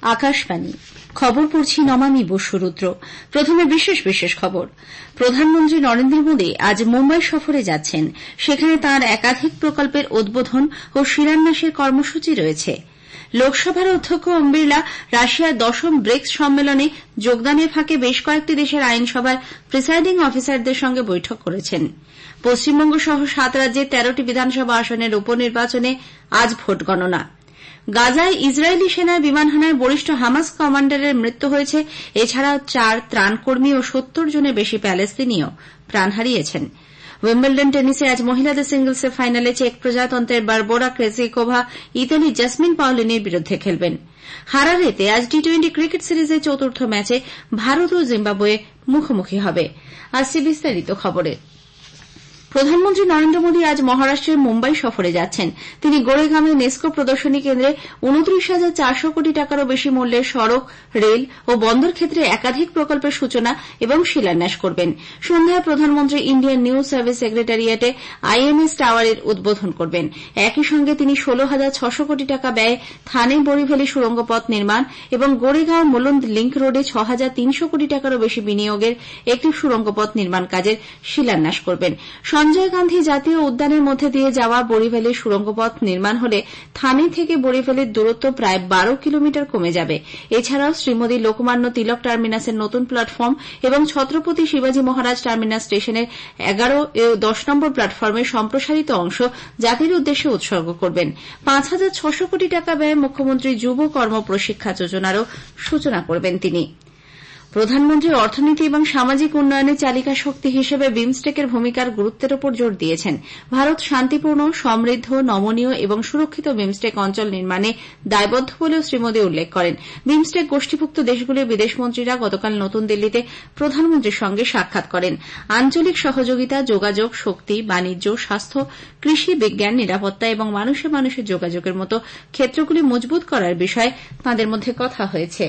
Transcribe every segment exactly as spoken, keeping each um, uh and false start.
আকাশবাণী খবর পড়ছি নমামি বসুরুদ্র। প্রথমে বিশেষ বিশেষ খবর। প্রধানমন্ত্রী নরেন্দ্র মোদী আজ মুম্বাই সফরে যাচ্ছেন। সেখানে তাঁর একাধিক প্রকল্পের উদ্বোধন ও শিলান্যাসের কর্মসূচি রয়েছে। লোকসভার অধ্যক্ষ ওম বিড়লা রাশিয়ার দশম ব্রিক্স সম্মেলনে যোগদানের ফাঁকে বেশ কয়েকটি দেশের আইনসভার প্রিসাইডিং অফিসারদের সঙ্গে বৈঠক করেছেন। পশ্চিমবঙ্গ সহ সাত রাজ্যের তেরোটি বিধানসভা আসনের উপনির্বাচনে আজ ভোট গণনা। গাজায় ইসরায়েলি সেনার বিমান হানায় বরিষ্ঠ হামাস কমান্ডারের মৃত্যু হয়েছে। এছাড়াও চার ত্রাণকর্মী ও সত্তর জনের বেশি প্যালেস্তিনীয় প্রাণ হারিয়েছেন। উইম্বলডন টেনিসে আজ মহিলাদের সিঙ্গলসের ফাইনালে চেক প্রজাতন্ত্রের বারবোরা ক্রেজিকোভা ইতালি জাসমিন পাওলিনের বিরুদ্ধে খেলবেন। হারারেতে আজ টি টোয়েন্টি ক্রিকেট সিরিজের চতুর্থ ম্যাচে ভারত ও জিম্বাবুয়ে মুখোমুখি হবে। আসছে বিস্তারিত খবরে। প্রধানমন্ত্রী নরেন্দ্র মোদী আজ মহারাষ্ট্রের মুম্বাই সফরে যাচ্ছেন। তিনি গোরেগাঁওয়ে নেস্কো প্রদর্শনী কেন্দ্রে উনত্রিশ হাজার চারশো কোটি টাকারও বেশি মূল্যের সড়ক, রেল ও বন্দর ক্ষেত্রে একাধিক প্রকল্পের সূচনা এবং শিলান্যাস করবেন। সন্ধ্যায় প্রধানমন্ত্রী ইন্ডিয়ান নিউজ সার্ভিস সেক্রেটারিয়েটে আইএনএস টাওয়ারের উদ্বোধন করবেন। একই সঙ্গে তিনি ষোলো হাজার ছশো কোটি টাকা ব্যয়ে থানে বড়িভ্যালি সুড়ঙ্গ পথ নির্মাণ এবং গোরেগাঁও মুলুন্দ লিংক রোডে ছ হাজার তিনশো কোটি টাকারও বেশি বিনিয়োগের একটি সুড়ঙ্গ পথ নির্মাণ কাজের শিলান্যাস করবেন। সঞ্জয় গান্ধী জাতীয় উদ্যানের মধ্যে দিয়ে যাওয়া বড়িভ্যালির সুড়ঙ্গপথ নির্মাণ হলে থানে থেকে বড়িভ্যালির দূরত্ব প্রায় বারো কিলোমিটার কমে যাবে। এছাড়াও শ্রীমতী লোকমান্য তিলক টার্মিনাসের নতুন প্ল্যাটফর্ম এবং ছত্রপতি শিবাজী মহারাজ টার্মিনাস স্টেশনের এগারো ও দশ নম্বর প্ল্যাটফর্মের সম্প্রসারিত অংশ জাতির উদ্দেশ্যে উৎসর্গ করবেন। পাঁচ হাজার ছশো কোটি টাকা ব্যয়ে মুখ্যমন্ত্রী যুব কর্ম প্রশিক্ষা যোজনারও সূচনা করবেন তিনি। প্রধানমন্ত্রী অর্থনীতি এবং সামাজিক উন্নয়নের চালিকা শক্তি হিসেবে বিমস্টেকের ভূমিকার গুরুত্বের উপর জোর দিয়েছেন। ভারত শান্তিপূর্ণ, সমৃদ্ধ, নমনীয় এবং সুরক্ষিত বিমস্টেক অঞ্চল নির্মাণে দায়বদ্ধ বলেও শ্রী মোদী উল্লেখ করেন। বিমস্টেক গোষ্ঠীভুক্ত দেশগুলির বিদেশমন্ত্রীরা গতকাল নতুন দিল্লিতে প্রধানমন্ত্রীর সঙ্গে সাক্ষাৎ করেন। আঞ্চলিক সহযোগিতা, যোগাযোগ, শক্তি, বাণিজ্য, স্বাস্থ্য, কৃষি, বিজ্ঞান, নিরাপত্তা এবং মানুষে মানুষে যোগাযোগের মতো ক্ষেত্রগুলি মজবুত করার বিষয়ে তাঁদের মধ্যে কথা হয়েছে।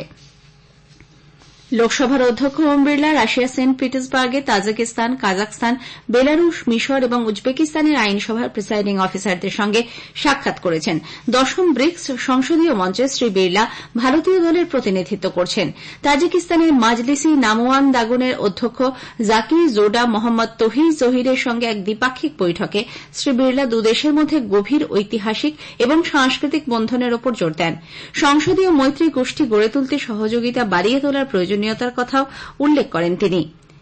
লোকসভার অধ্যক্ষ ওম বিড়লা রাশিয়ার সেন্ট পিটার্সবার্গে তাজিকিস্তান, কাজাখস্তান, বেলারুশ, মিশর এবং উজবেকিস্তানের আইনসভার প্রিসাইডিং অফিসারদের সঙ্গে সাক্ষাৎ করেছেন। দশম ব্রিক্স সংসদীয় মঞ্চে শ্রী বিড়লা ভারতীয় দলের প্রতিনিধিত্ব করছেন। তাজিকিস্তানের মাজলিসি নামওয়ান দাগুনের অধ্যক্ষ জাকির জোডা মোহাম্মদ তহির জহিরের সঙ্গে এক দ্বিপাক্ষিক বৈঠকে শ্রী বিড়লা দুদেশের মধ্যে গভীর ঐতিহাসিক এবং সাংস্কৃতিক বন্ধনের উপর জোর দেন। সংসদীয় মৈত্রী গোষ্ঠী গড়ে তুলতে সহযোগিতা বাড়িয়ে তোলার প্রয়োজন প্রয়োজনীয়তার কথাও উল্লেখ করেন তিনি।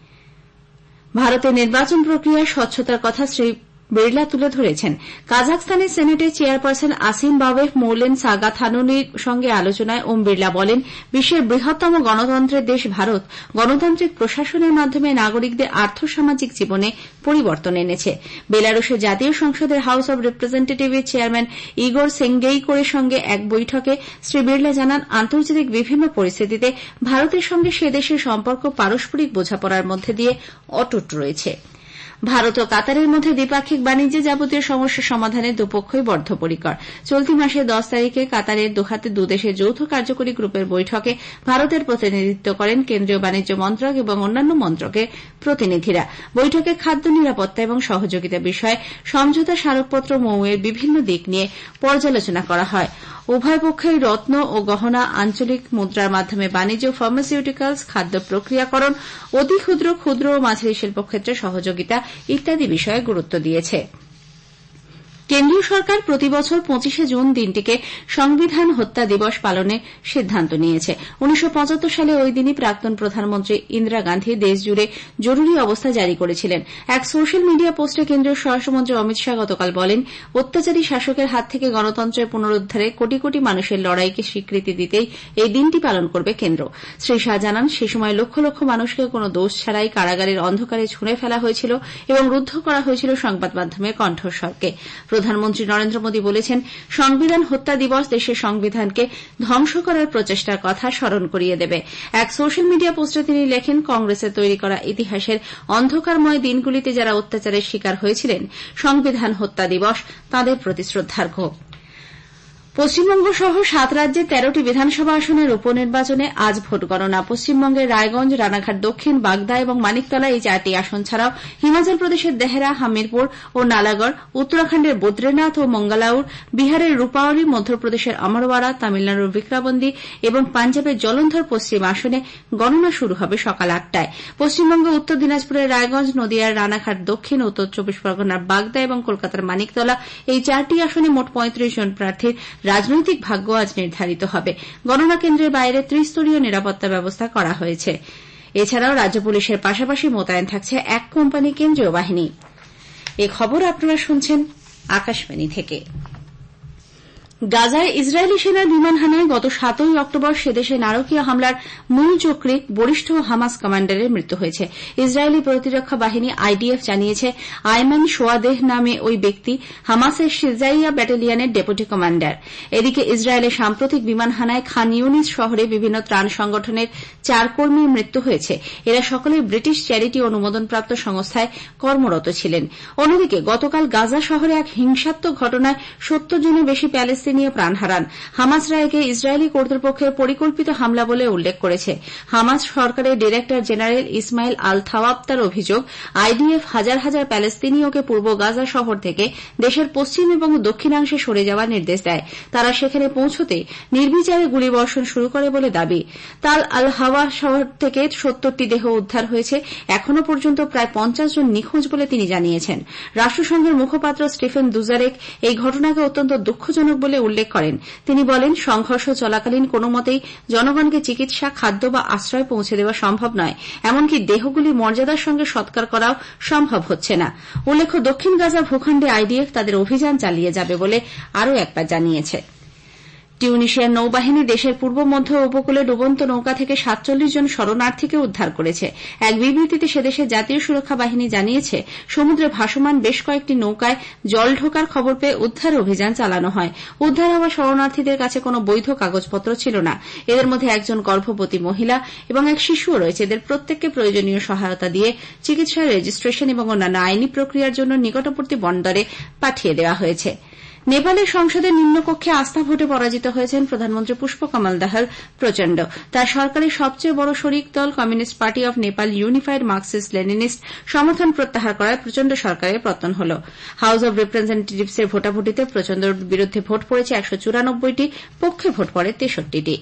ভারতের নির্বাচন প্রক্রিয়ায় স্বচ্ছতার কথা শ্রী বিড়লা তুলে ধরেছেন। কাজাখস্তানের সেনেটের চেয়ারপারসন আসিম বাবেভ মৌলেন সাগাথানুনির সঙ্গে আলোচনায় ওম বিড়লা বলেন, বিশ্বের বৃহত্তম গণতন্ত্রের দেশ ভারত গণতান্ত্রিক প্রশাসনের মাধ্যমে নাগরিকদের আর্থসামাজিক জীবনে পরিবর্তন এনেছে। বেলারুশের জাতীয় সংসদের হাউস অব রিপ্রেজেন্টেটিভের চেয়ারম্যান ইগোর সেঙ্গেইকোরের সঙ্গে এক বৈঠকে শ্রী বিড়লা জানান, আন্তর্জাতিক বিভিন্ন পরিস্থিতিতে ভারতের সঙ্গে সে দেশের সম্পর্ক পারস্পরিক বোঝাপড়ার মধ্যে দিয়ে অটুট রয়েছে। ভারত ও কাতারের মধ্যে দ্বিপাক্ষিক বাণিজ্যে যাবতীয় সমস্যা সমাধানে দুপক্ষই বদ্ধপরিকর। চলতি মাসের দশ তারিখে কাতারের দোহাতে দুদেশের যৌথ কার্যকরী গ্রুপের বৈঠকে ভারতের প্রতিনিধিত্ব করেন কেন্দ্রীয় বাণিজ্য মন্ত্রক এবং অন্যান্য মন্ত্রকের প্রতিনিধিরা। বৈঠকে খাদ্য নিরাপত্তা এবং সহযোগিতা বিষয়ে সমঝোতা স্মারকপত্র মৌয়ের বিভিন্ন দিক নিয়ে পর্যালোচনা করা হয়। উভয় পক্ষই রত্ন ও গহনা, আঞ্চলিক মুদ্রার মাধ্যমে বাণিজ্য, ফার্মাসিউটিক্যালস, খাদ্য প্রক্রিয়াকরণ, অতি ক্ষুদ্র, ক্ষুদ্র ও মাঝারি শিল্পক্ষেত্রে সহযোগিতা ইত্যাদি বিষয়ে গুরুত্ব দিয়েছে। কেন্দ্রীয় সরকার প্রতিবছর পঁচিশে জুন দিনটিকে সংবিধান হত্যা দিবস পালনের সিদ্ধান্ত নিয়েছে। উনিশশো পঁচাত্তর সালে ওই দিনই প্রাক্তন প্রধানমন্ত্রী ইন্দিরা গান্ধী দেশজুড়ে জরুরি অবস্থা জারি করেছিলেন। এক সোশ্যাল মিডিয়া পোস্টে কেন্দ্রীয় স্বরাষ্ট্রমন্ত্রী অমিত শাহ গতকাল বলেন, অত্যাচারী শাসকের হাত থেকে গণতন্ত্রের পুনরুদ্ধারে কোটি কোটি মানুষের লড়াইকে স্বীকৃতি দিতেই এই দিনটি পালন করবে কেন্দ্র। শ্রী শাহ জানান, সে সময় লক্ষ লক্ষ মানুষকে কোনো দোষ ছাড়াই কারাগারের অন্ধকারে ছুঁড়ে ফেলা হয়েছিল এবং রুদ্ধ করা হয়েছিল সংবাদ মাধ্যমের কণ্ঠস্বরকে। প্রধানমন্ত্রী নরেন্দ্র মোদী বলেছেন, সংবিধান হত্যা দিবস দেশের সংবিধানকে ধ্বংস করার প্রচেষ্টার কথা স্মরণ করিয়ে দেবে। এক সোশ্যাল মিডিয়া পোস্টে তিনি লেখেন, কংগ্রেসের তৈরি করা ইতিহাসের অন্ধকারময় দিনগুলিতে যারা অত্যাচারের শিকার হয়েছিলেন, সংবিধান হত্যা দিবস তাঁদের প্রতি শ্রদ্ধার্ঘ্য। পশ্চিমবঙ্গ সহ সাত রাজ্যের তেরোটি বিধানসভা আসনের উপনির্বাচনে আজ ভোট গণনা। পশ্চিমবঙ্গের রায়গঞ্জ, রানাঘাট দক্ষিণ, বাগদা এবং মানিকতলা এই চারটি আসন ছাড়াও হিমাচল প্রদেশের দেহরা, হামিরপুর ও নালাগড়, উত্তরাখণ্ডের বদ্রীনাথ ও মঙ্গলাউর, বিহারের রূপাওলি, মধ্যপ্রদেশের অমরওয়াড়া, তামিলনাড়ুর বিক্রাবন্দী এবং পাঞ্জাবের জলন্ধর পশ্চিম আসনে গণনা শুরু হবে সকাল আটটায়। পশ্চিমবঙ্গে উত্তর দিনাজপুরের রায়গঞ্জ, নদিয়ার রানাঘাট দক্ষিণ, উত্তর চব্বিশ পরগনার বাগদা এবং কলকাতার মানিকতলা এই চারটি আসনে মোট পঁয়ত্রিশ জন প্রার্থীর রাজনৈতিক ভাগ্য আজ নির্ধারিত হবে। গণনা কেন্দ্রের বাইরে ত্রিস্তরীয় নিরাপত্তা ব্যবস্থা করা হয়েছে। এছাড়াও রাজ্য পুলিশের পাশাপাশি মোতায়েন থাকছে এক কোম্পানি কেন্দ্রীয় বাহিনী। এ খবর আপনারা শুনছেন আকাশবাণী থেকে। গাজায় ইসরায়েলি সেনার বিমান হামলায় গত সাতই অক্টোবর সেদেশে নারকীয় হামলার মূল চক্রী বরিষ্ঠ হামাস কমান্ডারের মৃত্যু হয়েছে। ইসরায়েলি প্রতিরক্ষা বাহিনী আইডিএফ জানিয়েছে আইমান সোয়াদেহ নামে ওই ব্যক্তি হামাসের শিজাইয়া ব্যাটালিয়নের ডেপুটি কমান্ডার। এদিকে ইসরায়েলের সাম্প্রতিক বিমান হানায় খান ইউনিস শহরে বিভিন্ন ত্রাণ সংগঠনের চার কর্মীর মৃত্যু হয়েছে। এরা সকলেই ব্রিটিশ চ্যারিটি অনুমোদনপ্রাপ্ত সংস্থায় কর্মরত ছিলেন। অন্যদিকে গতকাল গাজা শহরে এক হিংসাত্মক ঘটনায় সত্তর জনের বেশি প্যালেস্তিনীয় প্রাণ হারান। হামাসরা একে ইসরায়েলি কর্তৃপক্ষের পরিকল্পিত হামলা বলে উল্লেখ করেছে। হামাস সরকারের director general Ismail Al Thawab তার অভিযোগ, আইডিএফ হাজার হাজার প্যালেস্তিনীয়কে পূর্ব গাজা শহর থেকে দেশের পশ্চিম এবং দক্ষিণাংশে সরে যাওয়ার নির্দেশ দেয়। তারা সেখানে পৌঁছতে নির্বিচারে গুলিবর্ষণ শুরু করে বলে দাবি। তাল আল হাওয়া শহর থেকে সত্তরটি দেহ উদ্ধার হয়েছে। এখনও পর্যন্ত প্রায় পঞ্চাশ জন নিখোঁজ বলে তিনি জানিয়েছেন। রাষ্ট্রসংঘের মুখপাত্র স্টিফেন দুজারেক এই ঘটনাকে অত্যন্ত দুঃখজনক বলে উল্লেখ করেন। তিনি বলেন, সংঘর্ষ চলাকালীন কোনোমতেই জনগণকে চিকিৎসা, খাদ্য বা আশ্রয় পৌঁছে দেওয়া সম্ভব নয়। এমনকি দেহগুলি মর্যাদার সঙ্গে সৎকার করাও সম্ভব হচ্ছে না। উল্লেখ্য, দক্ষিণ গাজা ভূখণ্ডে আইডিএফ তাদের অভিযান চালিয়ে যাবে বলে আরও একবার জানিয়েছে। টিউনিশিয়ার নৌবাহিনী দেশের পূর্ব মধ্য উপকূলে ডুবন্ত নৌকা থেকে সাতচল্লিশ জন শরণার্থীকে উদ্ধার করেছে। এক বিবৃতিতে সেদেশের জাতীয় সুরক্ষা বাহিনী জানিয়েছে, সমুদ্রে ভাসমান বেশ কয়েকটি নৌকায় জল ঢোকার খবর পেয়ে উদ্ধার অভিযান চালানো হয়। উদ্ধার হওয়া শরণার্থীদের কাছে কোনো বৈধ কাগজপত্র ছিল না। এদের মধ্যে একজন গর্ভবতী মহিলা এবং এক শিশুও রয়েছে। এদের প্রত্যেককে প্রয়োজনীয় সহায়তা দিয়ে চিকিৎসা, রেজিস্ট্রেশন এবং অন্যান্য আইনি প্রক্রিয়ার জন্য নিকটবর্তী বন্দরে পাঠিয়ে দেওয়া হয়েছে। নেপালের সংসদের নিম্নকক্ষে আস্থা ভোটে পরাজিত হয়েছেন প্রধানমন্ত্রী পুষ্পকমল দাহাল প্রচণ্ড। তার সরকারের সবচেয়ে বড় শরিক দল communist party of Nepal unified Marxist Leninist সমর্থন প্রত্যাহার করায় প্রচণ্ড সরকারের পতন হল। হাউস অব রিপ্রেজেন্টেটিভসের ভোটাভুটিতে প্রচণ্ডর বিরুদ্ধে ভোট পড়েছে একশো চুরানব্বইটি, পক্ষে ভোট পড়ে তেষট্টিটি।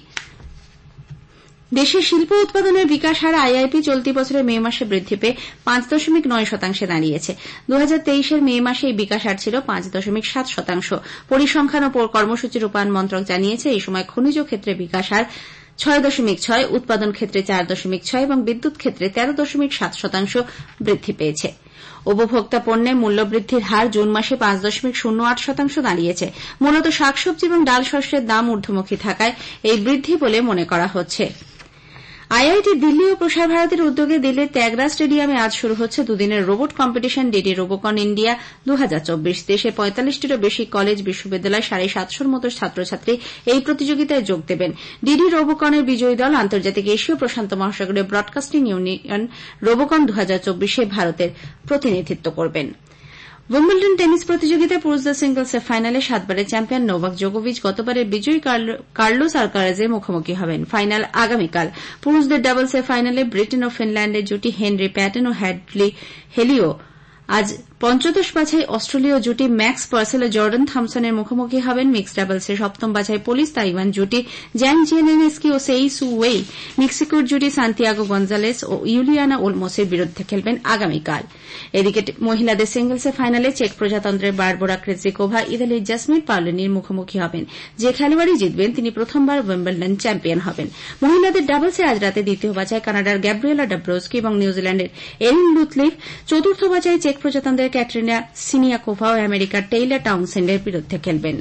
দেশে শিল্প উৎপাদনের বিকাশ হার আইআইপি চলতি বছরের মে মাসে বৃদ্ধি পেয়ে পাঁচ দশমিক নয় শতাংশে দাঁড়িয়েছে। দু হাজার তেইশের মে মাসে এই বিকাশ হার ছিল পাঁচ দশমিক সাত শতাংশ। পরিসংখ্যান ও কর্মসূচি রূপায়ণ মন্ত্রক জানিয়েছে, এই সময় খনিজ ক্ষেত্রে বিকাশ হার ছয় দশমিক ছয়, উৎপাদন ক্ষেত্রে চার দশমিক ছয় এবং বিদ্যুৎ ক্ষেত্রে তেরো দশমিক সাত শতাংশ বৃদ্ধি পেয়েছে। উপভোক্তা পণ্যের মূল্যবৃদ্ধির হার জুন মাসে পাঁচ দশমিক শূন্য আট শতাংশ দাঁড়িয়েছে। মূলত শাকসবজি এবং ডাল শস্যের দাম ঊর্ধ্বমুখী থাকায় এই বৃদ্ধি বলে মনে করা হচ্ছে। আইআইটি দিল্লি ও প্রসার ভারতীর উদ্যোগে দিল্লির ত্যাগরা স্টেডিয়ামে আজ শুরু হচ্ছে দুদিনের robot competition DD Robocon India দু হাজার চব্বিশ। দেশে পঁয়তাল্লিশটিরও বেশি কলেজ, বিশ্ববিদ্যালয়, সাড়ে সাতশোর মতো ছাত্রছাত্রী এই প্রতিযোগিতায় যোগ দেবেন। ডিডি রোবোকনের বিজয়ী দল আন্তর্জাতিক এশীয় প্রশান্ত মহাসাগরীয় ব্রডকাস্টিং ইউনিয়ন রোবোকন দু হাজার চব্বিশে ভারতের প্রতিনিধিত্ব করবেন। উইম্বলডন টেনিস প্রতিযোগিতায় পুরুষদের সিঙ্গলসের ফাইনালে সাতবারের চ্যাম্পিয়ন নোভাক জোকোভিচ গতবারের বিজয়ী কার্লোস আলকারাজের মুখোমুখি হবেন। ফাইনাল আগামীকাল। পুরুষদের ডাবলসের ফাইনালে ব্রিটেন ও ফিনল্যান্ডের জুটি হেনরি প্যাটেন ও হ্যাডলি হেলিও আজ পঞ্চদশ বাছাই অস্ট্রেলীয় জুটি ম্যাক্স পার্সেল ও জর্ডান থমসনের মুখোমুখি হবেন। মিক্সড ডাবলসের সপ্তম বাছাই পোলিশ তাইওয়ান জুটি জ্যাং জিয়েনেস্কি ও সেই সু ওয়েই মেক্সিকোর জুটি সান্তিয়াগো গঞ্জালেস ও ইউলিয়ানা ওলমোসের বিরুদ্ধে খেলবেন আগামীকাল। এদিকে মহিলাদের সিঙ্গলসের ফাইনালে চেক প্রজাতন্ত্রের বারবোরা ক্রেজিকোভা ইতালির জাসমিন পাওলিনির মুখোমুখি হবেন। যে খেলোয়াড়ই জিতবেন তিনি প্রথমবার উইম্বলডন চ্যাম্পিয়ন হবেন। মহিলাদের ডাবলসে আজ রাতে দ্বিতীয় বাছাই কানাডার গ্যাব্রিয়েলা ডাব্রোস্কি এবং নিউজিল্যান্ডের এরিন লুথলিফ, চতুর্থ বাছাই চেক প্রজাতন্ত্রের ক্যাটরিনা সিনিয়াকোভা ও আমেরিকার টেইলর টাউনসেন্ডের বিরুদ্ধে খেলবেন।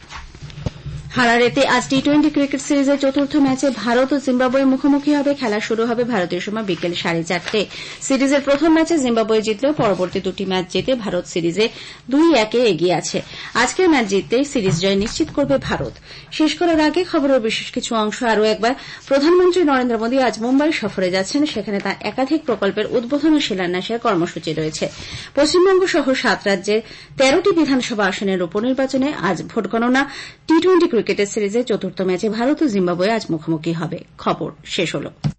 হারারেতে আজ টি টোয়েন্টি ক্রিকেট সিরিজের চতুর্থ ম্যাচে ভারত ও জিম্বাবুয়ে মুখোমুখি হবে। খেলা শুরু হবে ভারতীয় সময় বিকেল সাড়ে চারটে। সিরিজের প্রথম ম্যাচে জিম্বাবুয়ে জিতলেও পরবর্তী দুটি ম্যাচ জিতে ভারত সিরিজে দুই একে এগিয়ে আছে। আজকের ম্যাচ জিততেই সিরিজ জয় নিশ্চিত করবে ভারত। শেষ করার আগে খবরের বিশেষ কিছু অংশ আরও একবার। প্রধানমন্ত্রী নরেন্দ্র মোদী আজ মুম্বাই সফরে যাচ্ছেন। সেখানে তাঁর একাধিক প্রকল্পের উদ্বোধন ও শিলান্যাসের কর্মসূচি রয়েছে। পশ্চিমবঙ্গ সহ সাত রাজ্যের তেরোটি বিধানসভা আসনের উপনির্বাচনে আজ ভোট গণনা। টি টোয়েন্টি উইকেটের সিরিজে চতুর্থ ম্যাচে ভারত ও জিম্বাবুয়ে আজ মুখোমুখি হবে। খবর শেষ হল।